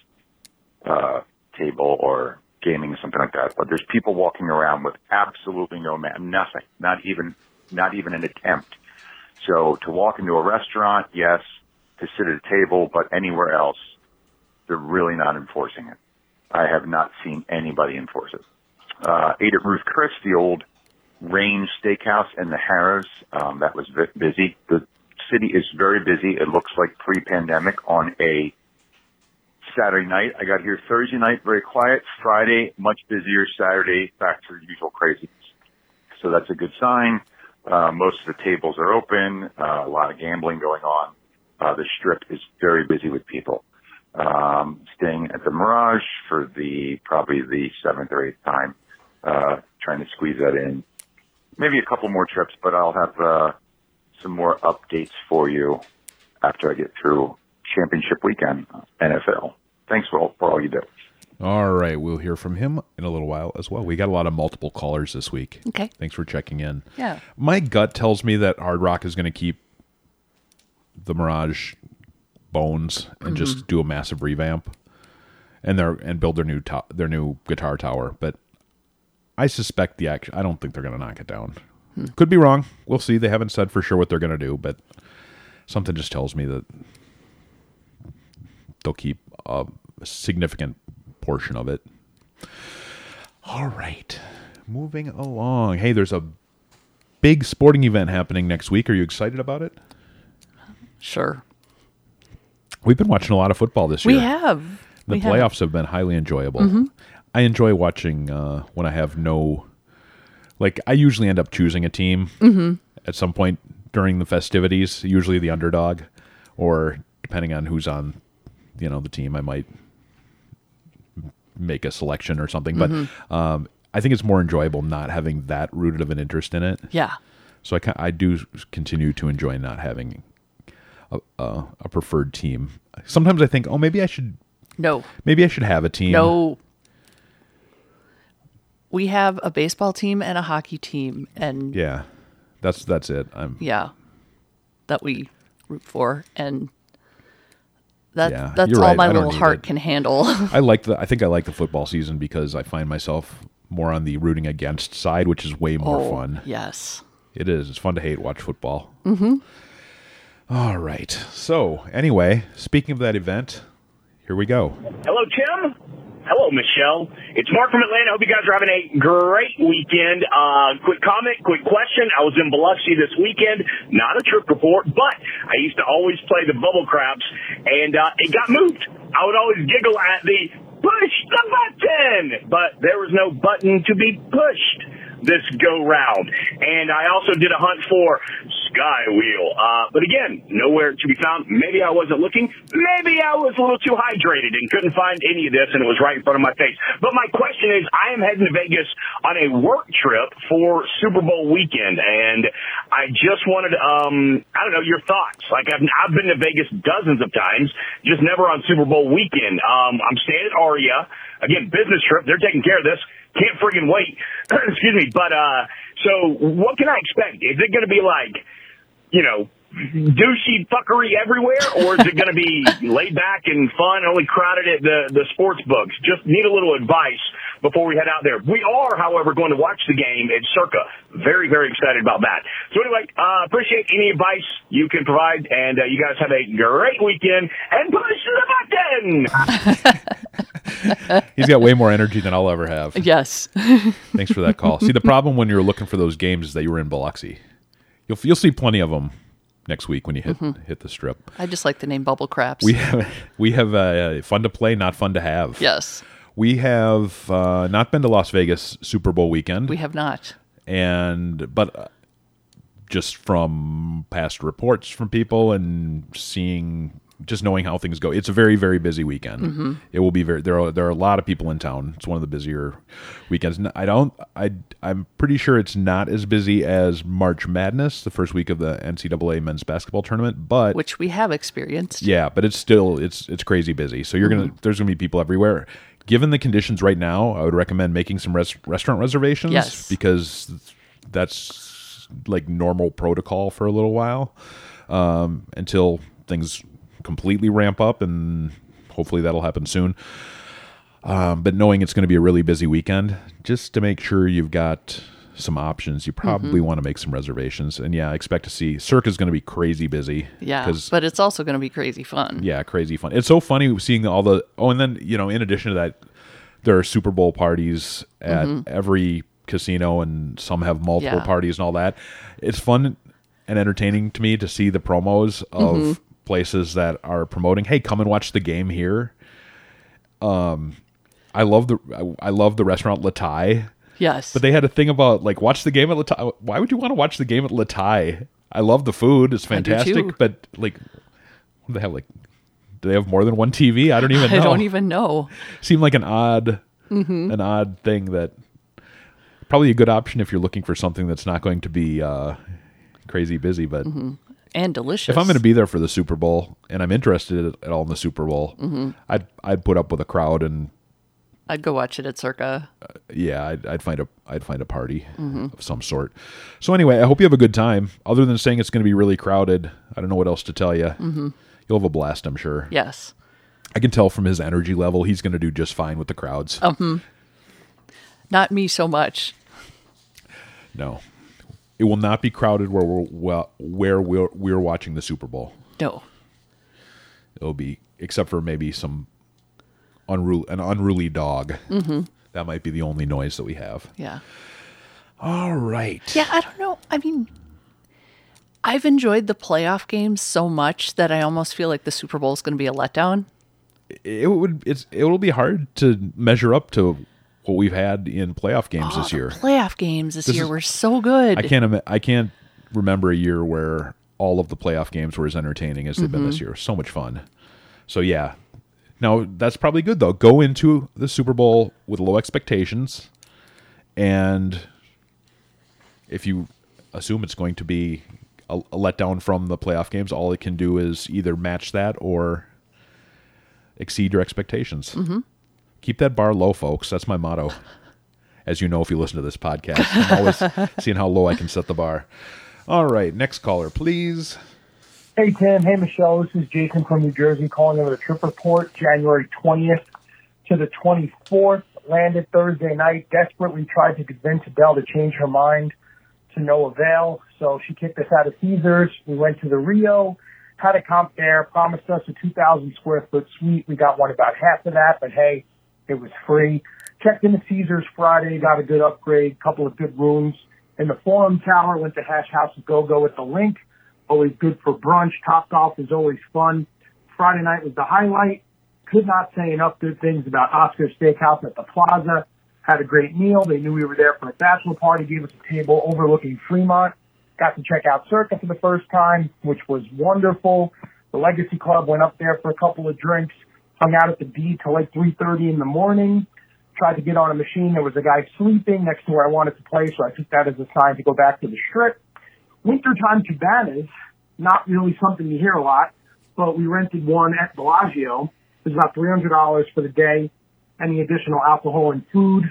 table or gaming or something like that. But there's people walking around with absolutely no nothing, not even an attempt. So to walk into a restaurant, yes. To sit at a table, but anywhere else, they're really not enforcing it. I have not seen anybody enforce it. Ate at Ruth Chris, the old Range Steakhouse and the Harrah's. That was busy. The city is very busy. It looks like pre-pandemic on a Saturday night. I got here Thursday night, very quiet. Friday, much busier. Saturday, back to the usual craziness. So that's a good sign. Most of the tables are open. A lot of gambling going on. The Strip is very busy with people. Staying at the Mirage for probably the 7th or 8th time, trying to squeeze that in. Maybe a couple more trips, but I'll have some more updates for you after I get through championship weekend, NFL. Thanks for all you do. All right. We'll hear from him in a little while as well. We got a lot of multiple callers this week. Okay. Thanks for checking in. Yeah. My gut tells me that Hard Rock is going to keep the Mirage bones and just do a massive revamp and build their new guitar tower. But I suspect I don't think they're going to knock it down. Could be wrong. We'll see. They haven't said for sure what they're going to do, but something just tells me that they'll keep a significant portion of it. All right. Moving along. Hey, there's a big sporting event happening next week. Are you excited about it? Sure. We've been watching a lot of football this year. We have. The playoffs have been highly enjoyable. Mm-hmm. I enjoy watching when I have I usually end up choosing a team at some point during the festivities, usually the underdog, or depending on who's on, the team, I might make a selection or something. But I think it's more enjoyable not having that rooted of an interest in it. Yeah. So I do continue to enjoy not having a preferred team. Sometimes I think, maybe I should. No. Maybe I should have a team. No. We have a baseball team and a hockey team, and yeah, that's it. That we root for, and that's all right. My little heart can handle. I think I like the football season because I find myself more on the rooting against side, which is way more fun. Yes, it is. It's fun to watch football. Mm-hmm. All right. So anyway, speaking of that event, here we go. Hello, Tim. Hello, Michelle. It's Mark from Atlanta. Hope you guys are having a great weekend. Quick comment, quick question. I was in Biloxi this weekend. Not a trip report, but I used to always play the bubble craps, and it got moved. I would always giggle at the push the button, but there was no button to be pushed this go round. And I also did a hunt for Skywheel. But again, nowhere to be found. Maybe I wasn't looking. Maybe I was a little too hydrated and couldn't find any of this, and it was right in front of my face. But my question is, I am heading to Vegas on a work trip for Super Bowl weekend, and I just wanted, your thoughts. Like, I've been to Vegas dozens of times, just never on Super Bowl weekend. I'm staying at Aria. Again, business trip. They're taking care of this. Can't friggin' wait. Excuse me. But, so what can I expect? Is it going to be like, douchey fuckery everywhere, or is it going to be laid back and fun, only crowded at the sports books? Just need a little advice before we head out there. We are, however, going to watch the game at Circa. Very, very excited about that. So anyway, appreciate any advice you can provide, and you guys have a great weekend, and push the button! He's got way more energy than I'll ever have. Yes. Thanks for that call. See, the problem when you're looking for those games is that you were in Biloxi. You'll see plenty of them next week when you hit the Strip. I just like the name Bubble Craps. We have fun to play, not fun to have. Yes. We have not been to Las Vegas Super Bowl weekend. We have not. But just from past reports from people and just knowing how things go, it's a very, very busy weekend. It will be there are a lot of people in town. It's one of the busier weekends. I'm pretty sure it's not as busy as March Madness, the first week of the NCAA men's basketball tournament, but which we have experienced. Yeah, but it's still it's crazy busy. So there's gonna be people everywhere. Given the conditions right now, I would recommend making some restaurant reservations. Yes. Because that's like normal protocol for a little while until things completely ramp up, and hopefully that'll happen soon. But knowing it's going to be a really busy weekend, just to make sure you've got some options, you probably want to make some reservations. And yeah, I expect to see Circa's going to be crazy busy. Yeah, but it's also going to be crazy fun. Yeah, crazy fun. It's so funny seeing all the and then in addition to that, there are Super Bowl parties at every casino, and some have multiple parties and all that. It's fun and entertaining to me to see the promos of places that are promoting, hey, come and watch the game here. I love the restaurant La Thai. Yes. But they had a thing about watch the game at La Thai. Why would you want to watch the game at La Thai? I love the food. It's fantastic, but what do they have do they have more than one TV? I don't even know. I don't even know. Seemed like an odd thing that probably a good option if you're looking for something that's not going to be crazy busy, but and delicious. If I'm going to be there for the Super Bowl and I'm interested at all in the Super Bowl, I'd put up with a crowd and I'd go watch it at Circa. I'd find a party of some sort. So anyway, I hope you have a good time. Other than saying it's going to be really crowded, I don't know what else to tell you. You'll have a blast, I'm sure. Yes. I can tell from his energy level, he's going to do just fine with the crowds. Not me so much. No. It will not be crowded where we're watching the Super Bowl. No. It'll be, except for maybe an unruly dog. That might be the only noise that we have. Yeah. All right. Yeah, I don't know. I mean, I've enjoyed the playoff games so much that I almost feel like the Super Bowl is going to be a letdown. It will be hard to measure up to what we've had in playoff games this year. Playoff games this year were so good. I can't remember a year where all of the playoff games were as entertaining as they've been this year. So much fun. So yeah. Now that's probably good though. Go into the Super Bowl with low expectations, and if you assume it's going to be a letdown from the playoff games, all it can do is either match that or exceed your expectations. Keep that bar low, folks. That's my motto. As you know, if you listen to this podcast, I'm always seeing how low I can set the bar. All right, next caller, please. Hey, Tim. Hey, Michelle. This is Jason from New Jersey calling over the Trip Report, January 20th to the 24th. Landed Thursday night. Desperately tried to convince Adele to change her mind, to no avail. So she kicked us out of Caesars. We went to the Rio. Had a comp there, promised us a 2,000 square foot suite. We got one about half of that, but hey, it was free. Checked into Caesars Friday, got a good upgrade, couple of good rooms. In the Forum Tower, went to Hash House Go-Go at the Link. Always good for brunch. Topgolf is always fun. Friday night was the highlight. Could not say enough good things about Oscar Steakhouse at the Plaza. Had a great meal. They knew we were there for a bachelor party, gave us a table overlooking Fremont. Got to check out Circa for the first time, which was wonderful. The Legacy Club went up there for a couple of drinks, hung out at the D till like 3:30 in the morning, tried to get on a machine. There was a guy sleeping next to where I wanted to play, so I took that as a sign to go back to the Strip. Wintertime cabanas, not really something you hear a lot, but we rented one at Bellagio. It was about $300 for the day. Any additional alcohol and food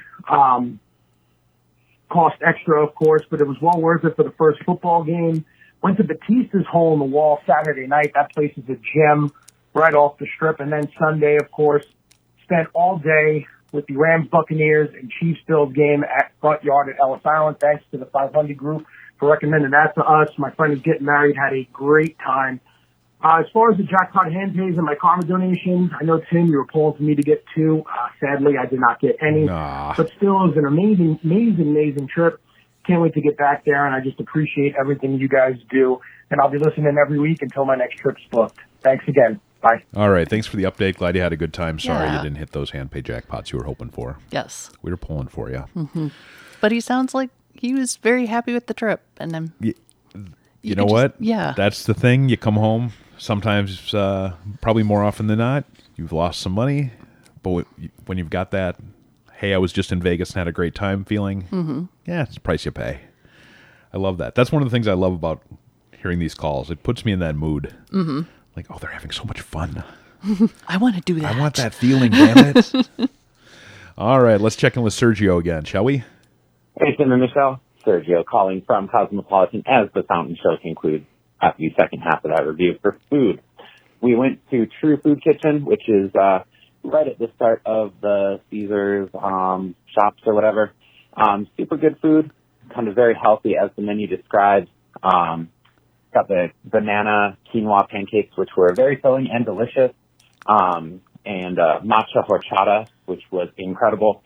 cost extra, of course, but it was well worth it for the first football game. Went to Batista's Hole in the Wall Saturday night. That place is a gem right off the Strip. And then Sunday, of course, spent all day with the Rams Buccaneers and Chiefs Bills game at Front Yard at Ellis Island. Thanks to the 500 group for recommending that to us. My friend is getting married, had a great time. As far as the jackpot hand pays and my karma donations, I know, Tim, you were pulling for me to get 2. Sadly, I did not get any. But still, it was an amazing trip. Can't wait to get back there, and I just appreciate everything you guys do. And I'll be listening every week until my next trip's booked. Thanks again. Bye. All right. Thanks for the update. Glad you had a good time. Sorry Yeah. you didn't hit those hand pay jackpots you were hoping for. Yes. We were pulling for you. Hmm. But he sounds like he was very happy with the trip. And then You know what? Yeah. That's the thing. You come home, sometimes, probably more often than not, you've lost some money. But when you've got that, hey, I was just in Vegas and had a great time feeling, yeah, it's the price you pay. I love that. That's one of the things I love about hearing these calls. It puts me in that mood. Mm-hmm. Like, oh, they're having so much fun. I want to do that. I want that feeling, damn it. All right, let's check in with Sergio again, shall we? Hey, Tim and Michelle. Sergio calling from Cosmopolitan as the Fountain Show concludes at the second half of that review for food. We went to True Food Kitchen, which is right at the start of the Caesars shops or whatever. Super good food, kind of very healthy as the menu describes. Got the banana quinoa pancakes, which were very filling and delicious, and matcha horchata, which was incredible.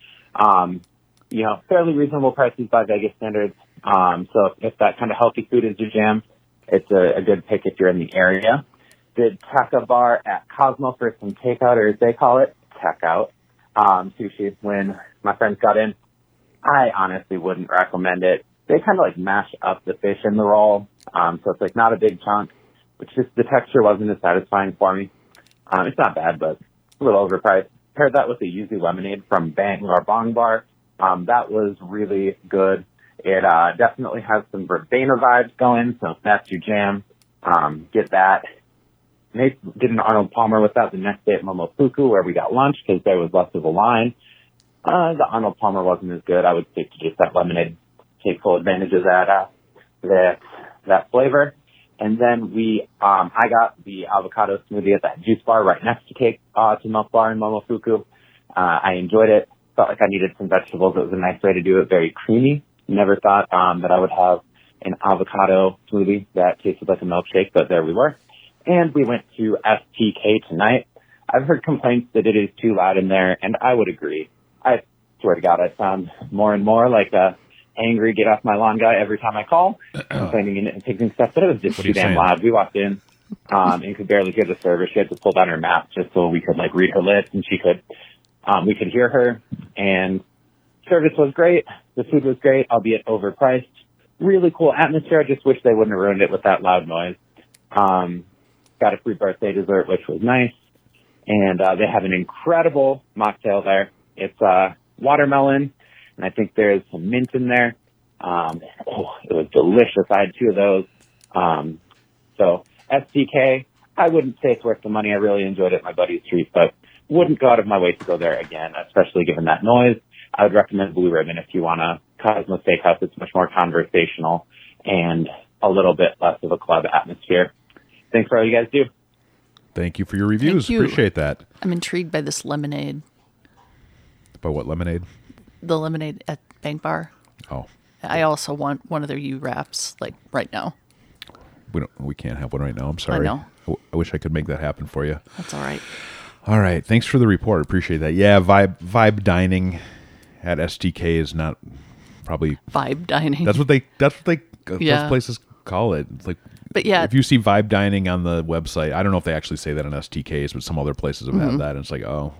Fairly reasonable prices by Vegas standards. So if that kind of healthy food is your jam, it's a good pick if you're in the area. Did Taka Bar at Cosmo for some takeout, or as they call it, takeout, sushi when my friends got in. I honestly wouldn't recommend it. They kind of like mash up the fish in the roll, so it's like not a big chunk, which just the texture wasn't as satisfying for me. It's not bad, but a little overpriced. Paired that with the yuzu lemonade from Bang or Bong Bar. That was really good. It definitely has some Verbena vibes going, so if that's your jam, get that. Nate did an Arnold Palmer with that the next day at Momofuku, where we got lunch because there was less of a line. The Arnold Palmer wasn't as good. I would stick to just that lemonade. Take full advantage of that flavor. And then I got the avocado smoothie at that juice bar right next to Milk Bar in Momofuku. I enjoyed it. Felt like I needed some vegetables. It was a nice way to do it. Very creamy. Never thought that I would have an avocado smoothie that tasted like a milkshake, but there we were. And we went to STK tonight. I've heard complaints that it is too loud in there, and I would agree. I swear to God, I sound more and more like a angry get off my lawn guy every time I call, complaining and taking stuff, but it was just too damn loud. We walked in and could barely hear the server. She had to pull down her map just so we could like read her lips, and we could hear her. And service was great. The food was great, albeit overpriced. Really cool atmosphere. I just wish they wouldn't have ruined it with that loud noise. Got a free birthday dessert, which was nice. And they have an incredible mocktail there. It's watermelon, and I think there's some mint in there. It was delicious. I had 2 of those. So SDK, I wouldn't say it's worth the money. I really enjoyed it at my buddy's treat, but wouldn't go out of my way to go there again, especially given that noise. I would recommend Blue Ribbon if you want a Cosmo Steakhouse. It's much more conversational and a little bit less of a club atmosphere. Thanks for all you guys do. Thank you for your reviews. Thank you. Appreciate that. I'm intrigued by this lemonade. By what lemonade? The lemonade at Bank Bar. Oh. I also want one of their U-Wraps, like, right now. We can't have one right now. I'm sorry. I know. I wish I could make that happen for you. That's all right. All right. Thanks for the report. Appreciate that. Yeah, vibe dining at STK is not probably vibe dining. That's what they Yeah. those places call it. It's like, but yeah, if you see vibe dining on the website, I don't know if they actually say that in STKs, but some other places have Mm-hmm. had that, and it's like, oh,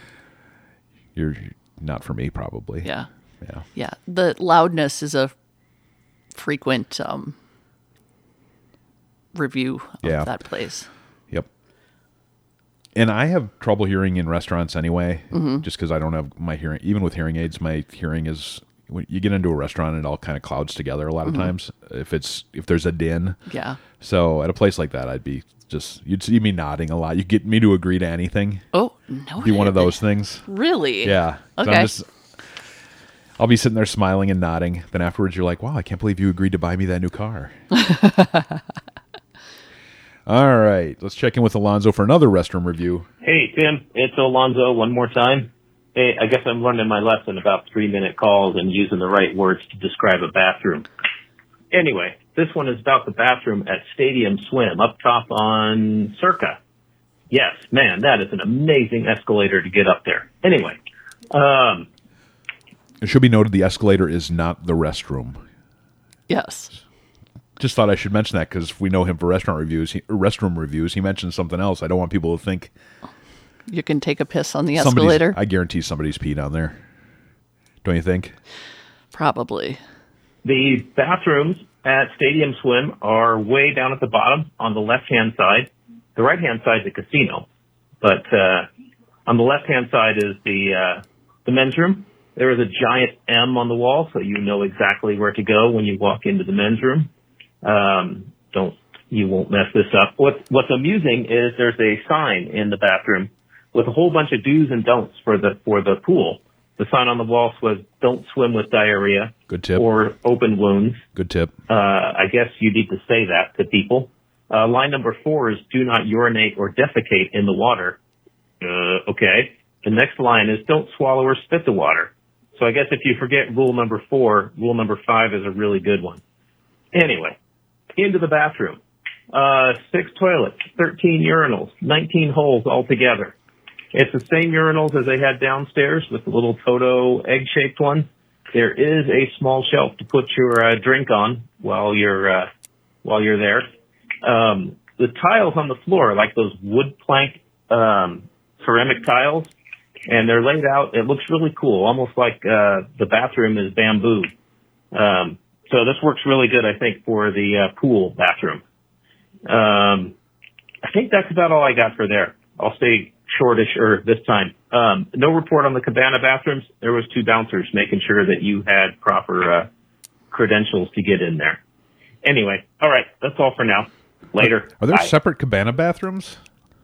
you're not for me, probably. Yeah. Yeah. Yeah. The loudness is a frequent review of that place. Yep. And I have trouble hearing in restaurants anyway, just because I don't have my hearing. Even with hearing aids, my hearing is, when you get into a restaurant, it all kind of clouds together a lot of times. If there's a din. Yeah. So at a place like that, you'd see me nodding a lot. You get me to agree to anything. Oh, no. Be one of those things. Really? Yeah. Okay. I'll be sitting there smiling and nodding. Then afterwards, you're like, wow, I can't believe you agreed to buy me that new car. All right. Let's check in with Alonzo for another restroom review. Hey, Tim. It's Alonzo one more time. Hey, I guess I'm learning my lesson about 3-minute calls and using the right words to describe a bathroom. Anyway, this one is about the bathroom at Stadium Swim up top on Circa. Yes, man, that is an amazing escalator to get up there. Anyway, it should be noted the escalator is not the restroom. Yes. Just thought I should mention that because we know him for restroom reviews. He mentioned something else. I don't want people to think you can take a piss on the escalator. I guarantee somebody's pee down there. Don't you think? Probably. The bathrooms at Stadium Swim are way down at the bottom on the left-hand side. The right-hand side is a casino, but on the left-hand side is the men's room. There is a giant M on the wall, so you know exactly where to go when you walk into the men's room. You won't mess this up. What's amusing is there's a sign in the bathroom with a whole bunch of do's and don'ts for the pool. The sign on the wall says, "Don't swim with diarrhea." Good tip. Or open wounds. Good tip. I guess you need to say that to people. Line number 4 is, "Do not urinate or defecate in the water." Okay. The next line is, "Don't swallow or spit the water." So I guess if you forget rule number 4, rule number 5 is a really good one. Anyway, into the bathroom. 6 toilets, 13 urinals, 19 holes altogether. It's the same urinals as they had downstairs with the little Toto egg-shaped one. There is a small shelf to put your drink on while you're there. The tiles on the floor are like those wood plank ceramic tiles, and they're laid out. It looks really cool, almost like the bathroom is bamboo. So this works really good, I think, for the pool bathroom. I think that's about all I got for there. I'll stay shortish this time. No report on the cabana bathrooms. There was 2 bouncers making sure that you had proper credentials to get in there. Anyway, all right, that's all for now. Later. Are there Bye. separate cabana bathrooms?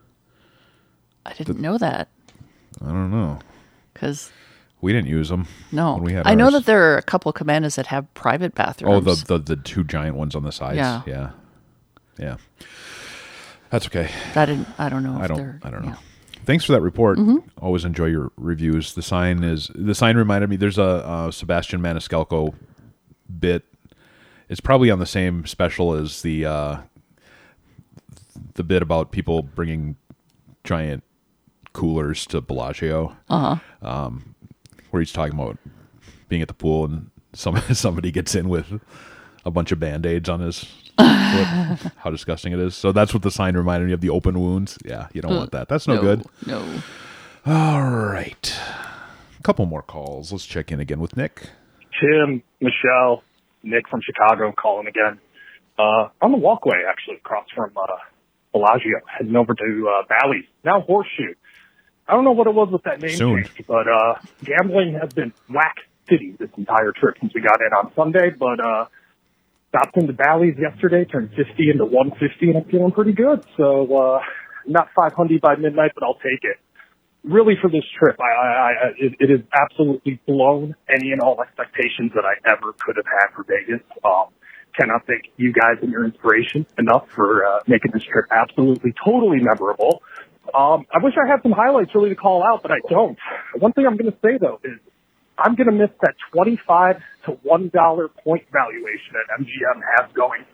I didn't know that. I don't know. Because we didn't use them. No. When we had I know ours. that there are a couple of cabanas that have private bathrooms. Oh, the 2 giant ones on the sides. Yeah. That's okay. I don't know. I don't know. Thanks for that report. Always enjoy your reviews. The sign reminded me. There's a Sebastian Maniscalco bit. It's probably on the same special as the bit about people bringing giant coolers to Bellagio. Where he's talking about being at the pool and somebody gets in with a bunch of Band-Aids on his foot. How disgusting it is. So that's what the sign reminded me of, the open wounds. Yeah, you don't want that. That's no good. No. All right. A couple more calls. Let's check in again with Nick. Tim, Michelle, Nick from Chicago calling again. On the walkway, actually, across from Bellagio, heading over to Bally's, now Horseshoe. I don't know what it was with that name change, but gambling has been whack city this entire trip since we got in on Sunday, but stopped into Bally's yesterday, turned 50 into 150, and I'm feeling pretty good. So not 500 by midnight, but I'll take it. Really, for this trip, it has absolutely blown any and all expectations that I ever could have had for Vegas. Cannot thank you guys and your inspiration enough for making this trip absolutely, totally memorable. I wish I had some highlights really to call out, but I don't. One thing I'm going to say, though, is I'm going to miss that $25 to $1 point valuation that MGM has going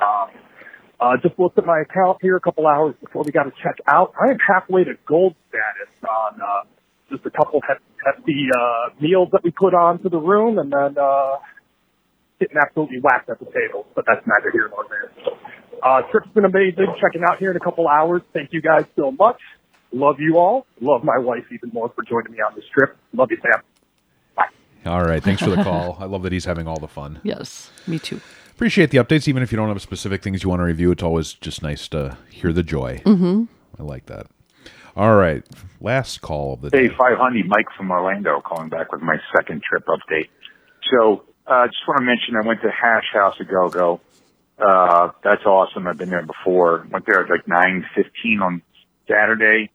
on. Just looked at my account here a couple hours before we got to check out. I am halfway to gold status on just a couple hefty meals that we put on to the room, and then getting absolutely whacked at the table. But that's neither here nor there. Trip's been amazing. Checking out here in a couple hours. Thank you guys so much. Love you all. Love my wife even more for joining me on this trip. Love you, Sam. Bye. All right. Thanks for the call. I love that he's having all the fun. Yes, me too. Appreciate the updates. Even if you don't have specific things you want to review, it's always just nice to hear the joy. I like that. All right. Last call of the day. Hey, 500, Mike from Orlando calling back with my second trip update. So just want to mention I went to Hash House a Go-Go. That's awesome. I've been there before. Went there at like 9:15 on Saturday.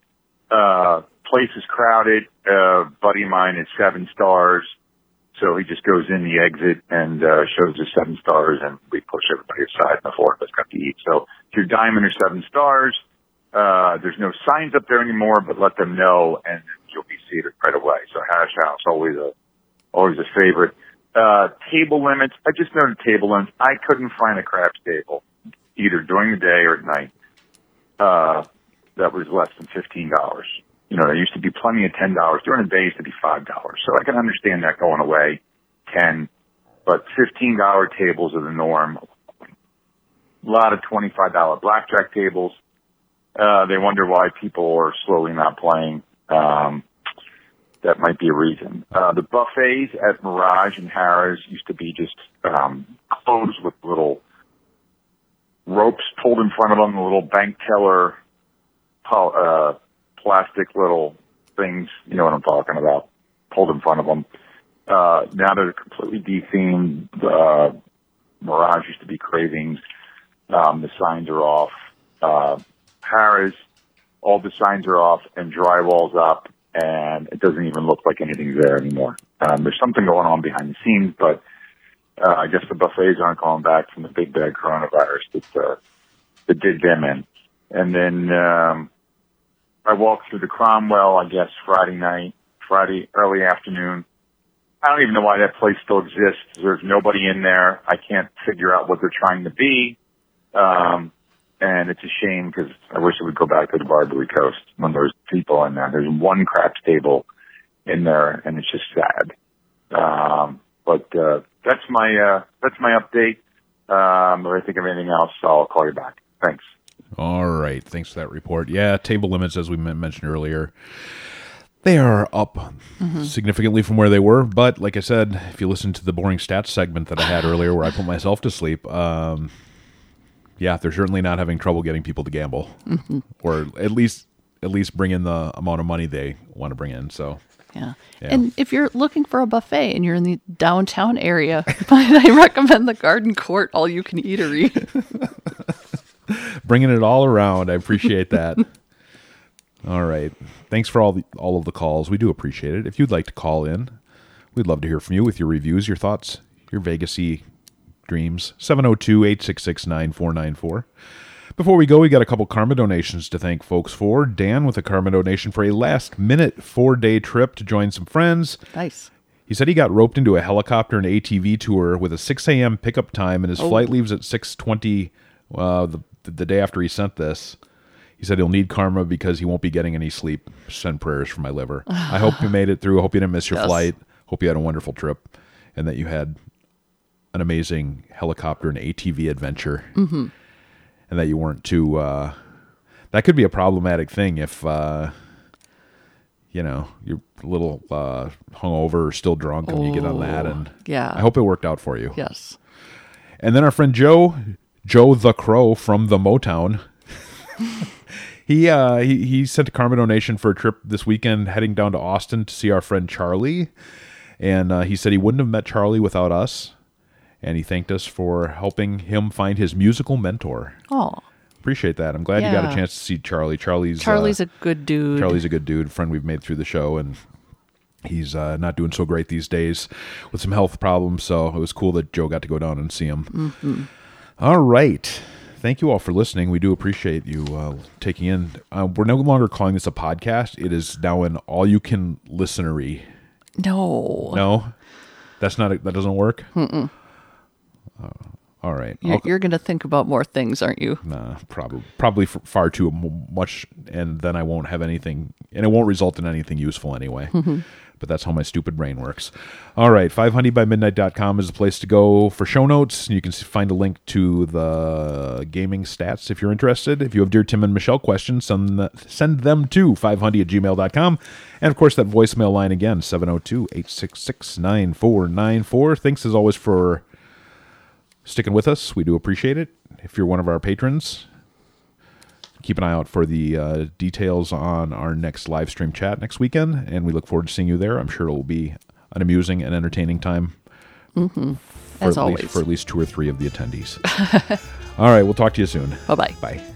Place is crowded. Buddy of mine is 7 stars. So he just goes in the exit and shows us 7 stars, and we push everybody aside, and the 4 of us got to eat. So if you're diamond or 7 stars, there's no signs up there anymore, but let them know, and you'll be seated right away. So Hash House, always a favorite. Table limits. I just noted table limits. I couldn't find a craps table either during the day or at night that was less than $15. You know, there used to be plenty of $10. During the day, it used to be $5. So I can understand that going away, 10, but $15 tables are the norm. A lot of $25 blackjack tables. They wonder why people are slowly not playing. That might be a reason. The buffets at Mirage and Harrah's used to be just closed with little ropes pulled in front of them, the little bank teller plastic little things, you know what I'm talking about, pulled in front of them. Now they're completely dethemed. Mirage used to be Cravings. The signs are off. Harrah's, all the signs are off and drywall's up, and it doesn't even look like anything's there anymore. There's something going on behind the scenes, but I guess the buffets aren't going back from the big bad coronavirus that did them in. And then I walked through the Cromwell, I guess, Friday early afternoon. I don't even know why that place still exists. There's nobody in there. I can't figure out what they're trying to be. And it's a shame because I wish it would go back to the Barbary Coast when there's people in there. There's one craps table in there, and it's just sad. But that's my update. If I think of anything else, I'll call you back. Thanks. All right. Thanks for that report. Yeah, table limits, as we mentioned earlier, they are up significantly from where they were. But like I said, if you listen to the boring stats segment that I had earlier where I put myself to sleep, yeah, they're certainly not having trouble getting people to gamble, or at least bring in the amount of money they want to bring in. So, yeah. And if you're looking for a buffet and you're in the downtown area, I recommend the Garden Court all-you-can-eat eatery. Bringing it all around, I appreciate that. All right, thanks for all of the calls. We do appreciate it. If you'd like to call in, we'd love to hear from you with your reviews, your thoughts, your Vegas-y dreams. 702-866-9494. Before we go, we got a couple karma donations to thank folks for. Dan with a karma donation for a last-minute 4-day trip to join some friends. Nice. He said he got roped into a helicopter and ATV tour with a 6 a.m. pickup time, and his flight leaves at 6:20 the day after he sent this. He said he'll need karma because he won't be getting any sleep. Send prayers for my liver. I hope you made it through. I hope you didn't miss your flight. Hope you had a wonderful trip and that you had an amazing helicopter and ATV adventure, and that you weren't too. That could be a problematic thing if you're a little hungover or still drunk when you get on that. And I hope it worked out for you. Yes. And then our friend Joe the Crow from the Motown. He sent a karma donation for a trip this weekend, heading down to Austin to see our friend Charlie. And he said he wouldn't have met Charlie without us. And he thanked us for helping him find his musical mentor. Oh, appreciate that. I'm glad you got a chance to see Charlie. Charlie's a good dude. Charlie's a good dude, friend we've made through the show, and he's not doing so great these days with some health problems. So it was cool that Joe got to go down and see him. All right. Thank you all for listening. We do appreciate you taking in. We're no longer calling this a podcast. It is now an all-you-can-listenery. No, that's not. That doesn't work. All right. You're going to think about more things, aren't you? Nah, probably far too much, and then I won't have anything, and it won't result in anything useful anyway. But that's how my stupid brain works. All right, 5honeyByMidnight.com is the place to go for show notes. You can find a link to the gaming stats if you're interested. If you have Dear Tim and Michelle questions, send them to 5honey@gmail.com. And, of course, that voicemail line again, 702-866-9494. Thanks, as always, for sticking with us. We do appreciate it. If you're one of our patrons, keep an eye out for the details on our next live stream chat next weekend, and we look forward to seeing you there. I'm sure it will be an amusing and entertaining time As always. For at least 2 or 3 of the attendees. All right, we'll talk to you soon. Bye-bye. Bye.